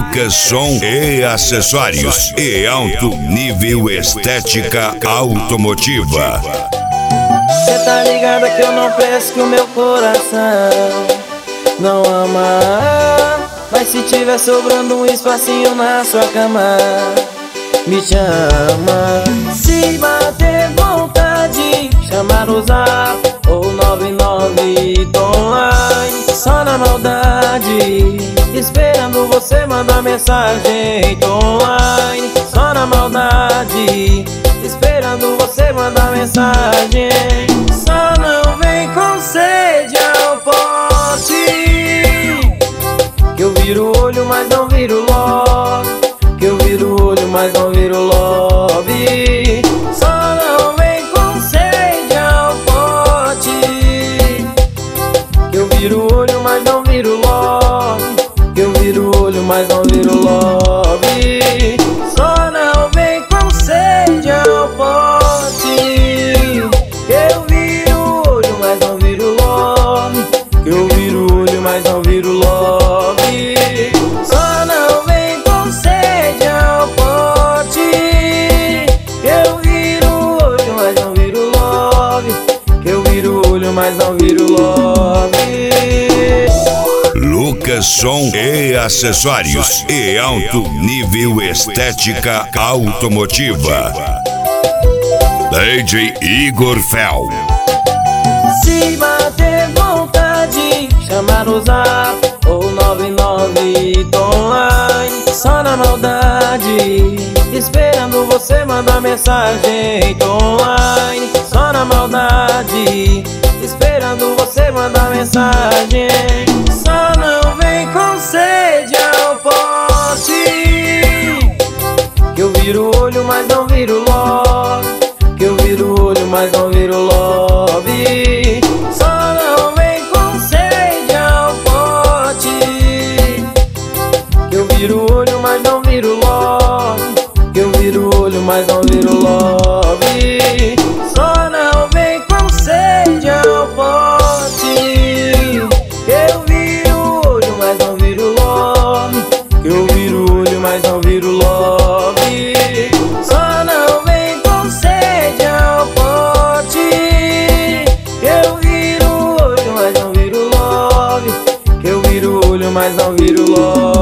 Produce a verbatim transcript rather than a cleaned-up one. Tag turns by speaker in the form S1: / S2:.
S1: Lucas Som e Acessórios e alto nível estética automotiva.
S2: Cê tá ligada que eu não peço que o meu coração não ama, mas se tiver sobrando um espacinho na sua cama, me chama. Se bater vontade, chama no zap ou nove nove online. Só na maldade, esperando você mandar mensagem online. Só na maldade, esperando você mandar mensagem. Só não vem com sede ao pote, que eu viro o olho, mas não viro love. Que eu viro o olho, mas não viro love. Só não vem com sede ao pote, que eu viro o olho, mas não viro love. Que eu viro o olho, mas não viro love. Só não vem com sede ao pote, que eu viro o olho, mas não viro love. Que eu viro o olho, mas não viro love. Só não vem com sede ao pote, que eu viro o olho, mas não viro love. Que eu viro o olho, mas não viro love.
S1: Lucas Som e Acessórios e alto nível estética automotiva. D J Igor Fel.
S2: Se bater vontade, chama no zap ou nove nove online. Só na maldade, esperando você mandar mensagem online. Só na maldade, esperando você mandar mensagem. Só não vem com sede ao pote, que eu viro o olho, mas não viro love. Que eu viro o olho, mas não viro love. Só não vem com sede ao pote, que eu viro o olho, mas não viro love. Que eu viro o olho, mas não viro love. Só não vem com sede ao pote, que eu viro o olho, mas não viro love. Que eu viro o olho, mas não viro love. Só não vem com sede ao pote, que eu viro o olho, mas não viro love. Que eu viro o olho, mas não viro love.